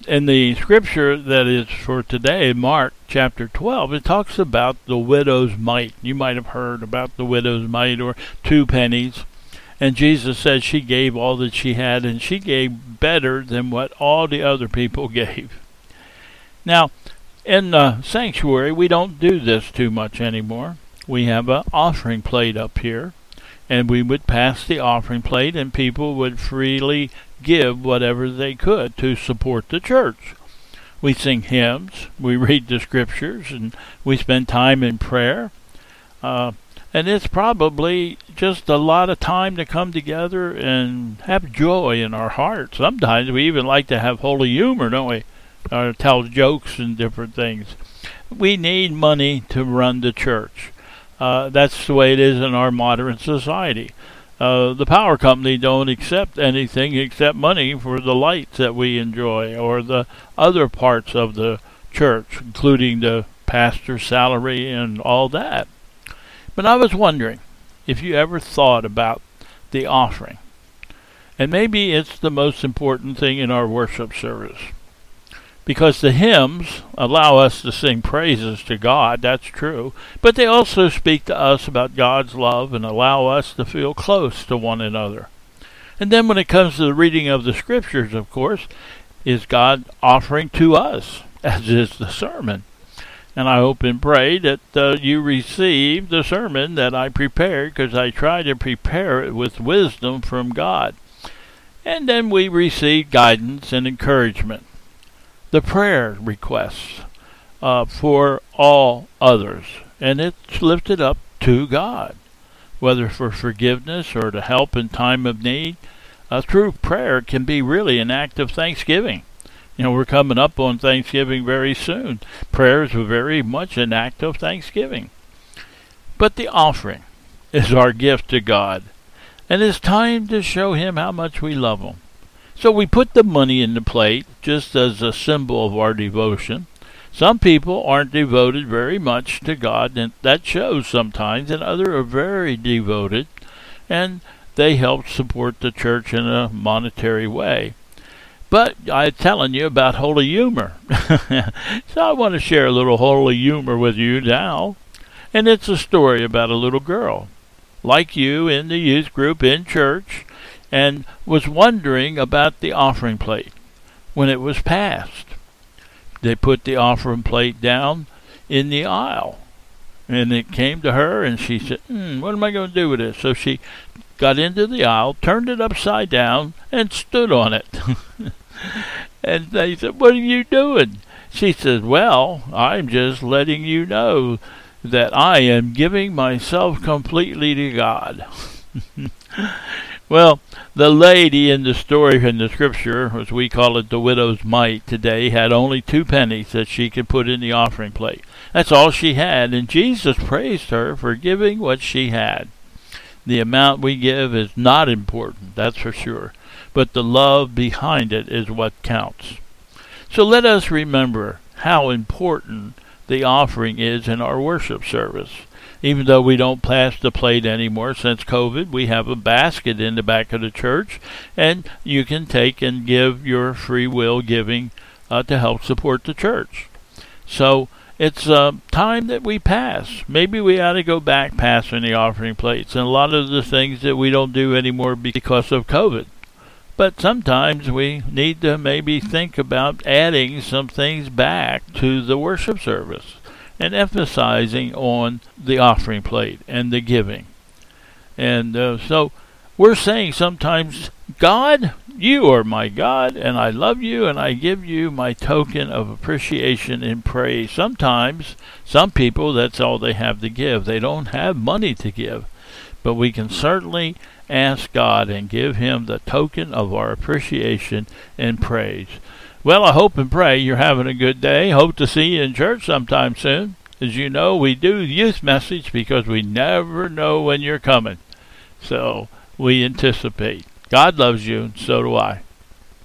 in the scripture that is for today, Mark chapter 12, it talks about the widow's mite. You might have heard about the widow's mite, or 2 pennies. And Jesus said she gave all that she had, and she gave better than what all the other people gave. Now, in the sanctuary, we don't do this too much anymore. We have an offering plate up here, and we would pass the offering plate, and people would freely give whatever they could to support the church. We sing hymns, we read the scriptures, and we spend time in prayer. And it's probably just a lot of time to come together and have joy in our hearts. Sometimes we even like to have holy humor, don't we? Or tell jokes and different things. We need money to run the church. That's the way it is in our modern society. The power company don't accept anything except money for the lights that we enjoy, or the other parts of the church, including the pastor's salary and all that. But I was wondering if you ever thought about the offering. And maybe it's the most important thing in our worship service. Because the hymns allow us to sing praises to God, that's true. But they also speak to us about God's love and allow us to feel close to one another. And then when it comes to the reading of the scriptures, of course, is God offering to us, as is the sermon. And I hope and pray that you receive the sermon that I prepared, because I try to prepare it with wisdom from God. And then we receive guidance and encouragement. The prayer requests for all others, and it's lifted up to God, whether for forgiveness or to help in time of need. Through prayer can be really an act of thanksgiving. You know, we're coming up on Thanksgiving very soon. Prayers are very much an act of thanksgiving. But the offering is our gift to God, and it's time to show Him how much we love Him. So we put the money in the plate just as a symbol of our devotion. Some people aren't devoted very much to God, and that shows sometimes, and others are very devoted, and they help support the church in a monetary way. But I'm telling you about holy humor. So I want to share a little holy humor with you now. And it's a story about a little girl, like you, in the youth group in church, and was wondering about the offering plate when it was passed. They put the offering plate down in the aisle, and it came to her, and she said, what am I going to do with this? So she got into the aisle, turned it upside down, and stood on it. And they said, what are you doing? She said, well, I'm just letting you know that I am giving myself completely to God. Well, the lady in the story in the scripture, as we call it the widow's mite today, had only 2 pennies that she could put in the offering plate. That's all she had, and Jesus praised her for giving what she had. The amount we give is not important, that's for sure, but the love behind it is what counts. So let us remember how important the offering is in our worship service. Even though we don't pass the plate anymore since COVID, we have a basket in the back of the church, and you can take and give your free will giving to help support the church. So it's time that we pass. Maybe we ought to go back passing the offering plates and a lot of the things that we don't do anymore because of COVID. But sometimes we need to maybe think about adding some things back to the worship service and emphasizing on the offering plate and the giving. And so we're saying sometimes, God, you are my God, and I love you, and I give you my token of appreciation and praise. Sometimes, some people, that's all they have to give. They don't have money to give. But we can certainly ask God and give Him the token of our appreciation and praise. Well, I hope and pray you're having a good day. Hope to see you in church sometime soon. As you know, we do youth message because we never know when you're coming. So we anticipate. God loves you, and so do I.